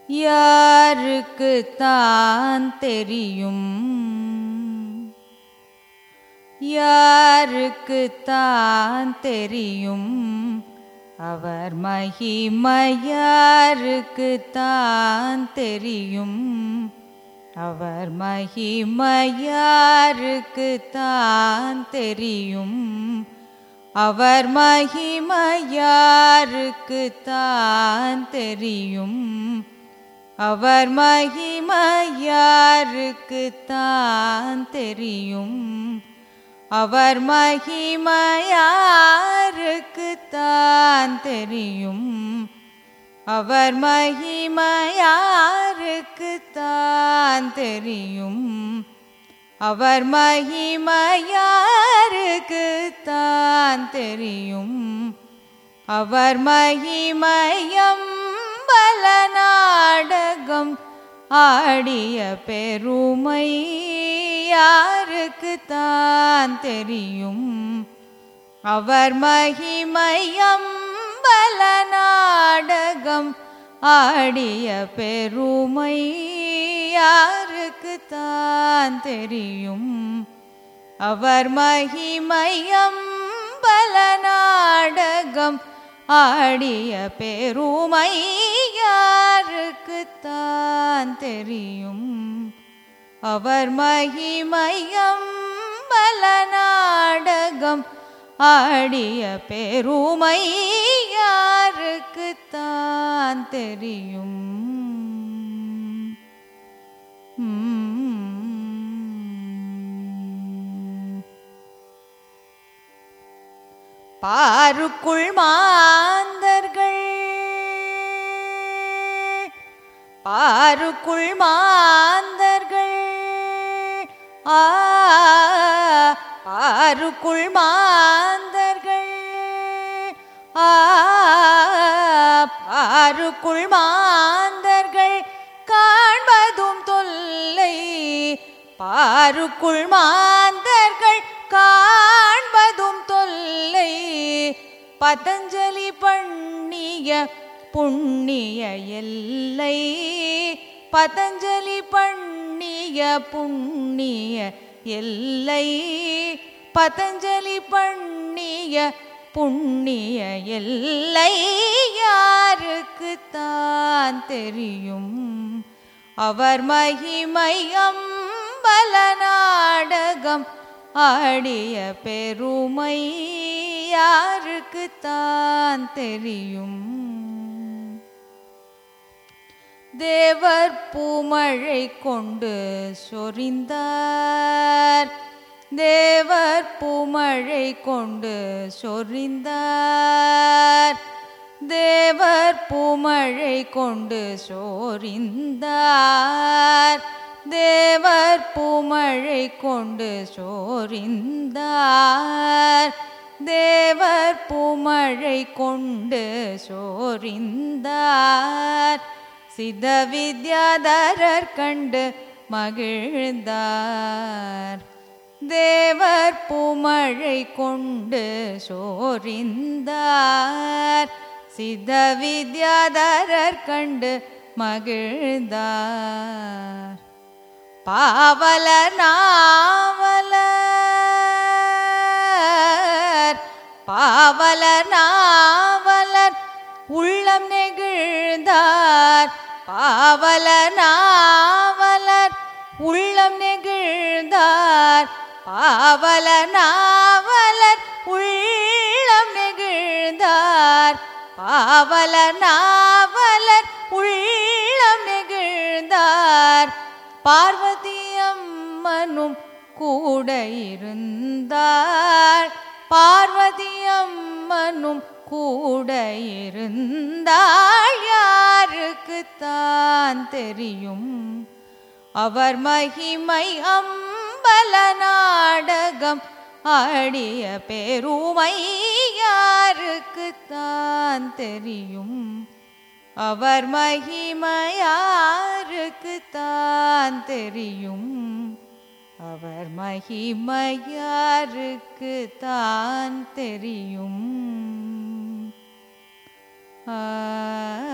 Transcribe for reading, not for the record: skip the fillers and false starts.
யாருக்குத்தான் தெரியும்? யாருக்குத்தான் தெரியும்? அவர் மகிமை யாருக்குத்தான் தெரியும்? அவர் மகிமை யாருக்குத்தான் தெரியும்? அவர் மகிமை யாருக்குத்தான் தெரியும்? அவர் மகிமை யாருக்குத்தான் தெரியும்? அவர் மகிமை யாருக்குத்தான் தெரியும்? அவர் மகிமை யாருக்குத்தான் தெரியும்? அவர் மகிமை யாருக்குத்தான் தெரியும்? அவர் மகிமையம் பல நாடகம் ஆடிய பெருமை யாருக்குத்தான் தெரியும்? அவர் மகிமையம் பல நாடகம் ஆடிய பெருமை யாருக்குத்தான் தெரியும்? அவர் மகிமையம் பல நாடகம் ஆடிய பெருமை யாருக்குத்தான் தெரியும்? அவர் மகிமையம் பல நாடகம் ஆடிய பெருமை யாருக்குத்தான் தெரியும்? பாருக்குள் மாந்தர்கள், பாருக்குள் மாந்தர்கள், பாருக்குள் மாந்தர்கள், பாருக்குள் மாந்தர்கள் காண்பதும் தொல்லை. பாருக்குள் மாந்தர்கள் காண்பதும் தொல்லை. பதஞ்சலி பண்ணிய புண்ணிய எல்லை. பதஞ்சலி பண்ணிய புண்ணிய எல்லை. பதஞ்சலி பண்ணிய புண்ணிய எல்லை யாருக்குத்தான் தெரியும்? அவர் மகிமையம் பல நாடகம் ஆடிய பெருமை யாருக்குத்தான் தெரியும்? தேவர் பூமழை கொண்டு சொரிந்தார். தேவர் பூமழை கொண்டு சொரிந்தார். தேவர் பூமழை கொண்டு சொரிந்தார். தேவர் பூமழை கொண்டு சொரிந்தார். தேவர் பூமழை கொண்டு சொரிந்தார். சித்த வித்யாதரர் கண்டு மகிழ்ந்தார். தேவர் பூமழை கொண்டு சொரிந்தார். சித்த வித்யாதரர் கண்டு மகிழ்ந்தார். பாவலர் நாவலர், பாவலர் நாவலர் உள்ளம் நெகிழ்ந்தார். பாவலர் நாவலர் உள்ளம் நெகிழ்ந்தார். பாவலர் நாவலர் உள்ளம் நெகிழ்ந்தார். பாவலர் நாவலர் உள்ளம் நெகிழ்ந்தார். பார்வதி அம்மனும் கூட இருந்தார். பார்வதி அம்மனும் கூட இருந்தார். யாருக்குத்தான் தெரியும்? அவர் மகிமை அம்பல நாடகம் ஆடிய பெருமை யாருக்குத்தான் தெரியும்? அவர் மகிமை யாருக்குத்தான் தெரியும்? அவர் மகிமை யாருக்குத்தான் தெரியும்?